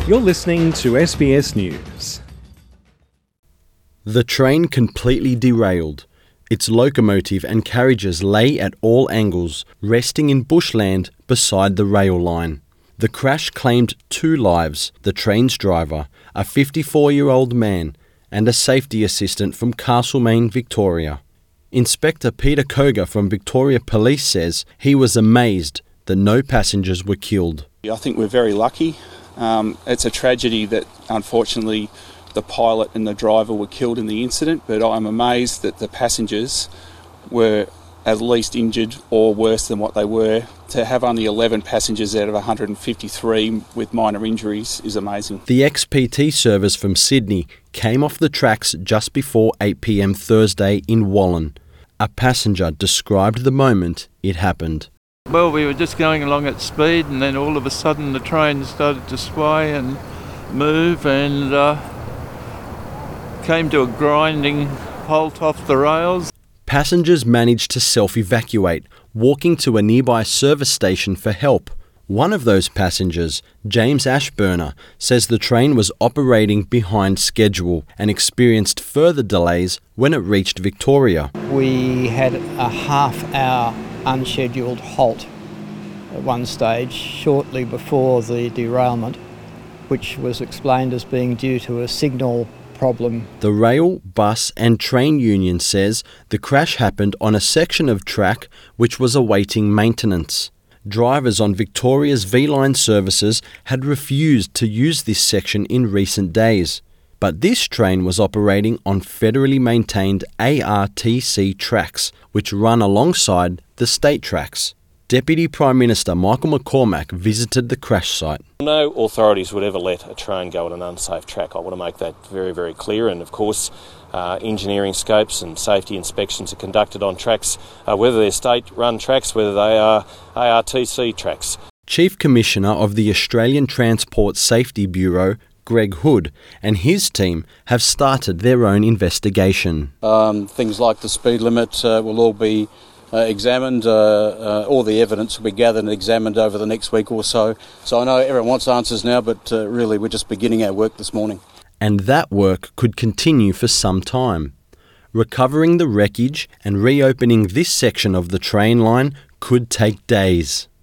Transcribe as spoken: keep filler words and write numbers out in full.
You're listening to S B S News. The train completely derailed. Its locomotive and carriages lay at all angles, resting in bushland beside the rail line. The crash claimed two lives: the train's driver, a fifty-four-year-old man, and a safety assistant from Castlemaine, Victoria. Inspector Peter Koga from Victoria Police says he was amazed that no passengers were killed. I think we're very lucky. Um, it's a tragedy that unfortunately the pilot and the driver were killed in the incident, but I'm amazed that the passengers were at least injured or worse than what they were. To have only eleven passengers out of one hundred fifty-three with minor injuries is amazing. The X P T service from Sydney came off the tracks just before eight p.m. Thursday in Wallen. A passenger described the moment it happened. Well, we were just going along at speed, and then all of a sudden the train started to sway and move and uh, came to a grinding halt off the rails. Passengers managed to self-evacuate, walking to a nearby service station for help. One of those passengers, James Ashburner, says the train was operating behind schedule and experienced further delays when it reached Victoria. We had a half-hour unscheduled halt at one stage shortly before the derailment, which was explained as being due to a signal problem. The Rail, Bus and Train Union says the crash happened on a section of track which was awaiting maintenance. Drivers on Victoria's V-Line services had refused to use this section in recent days, but this train was operating on federally maintained A R T C tracks, which run alongside the state tracks. Deputy Prime Minister Michael McCormack visited the crash site. No authorities would ever let a train go on an unsafe track. I want to make that very, very clear. And of course, uh, engineering scopes and safety inspections are conducted on tracks, uh, whether they're state-run tracks, whether they are A R T C tracks. Chief Commissioner of the Australian Transport Safety Bureau, Greg Hood, and his team have started their own investigation. Um, things like the speed limit uh, will all be Uh, examined, uh, uh, all the evidence will be gathered and examined over the next week or so. So I know everyone wants answers now, but uh, really we're just beginning our work this morning. And that work could continue for some time. Recovering the wreckage and reopening this section of the train line could take days.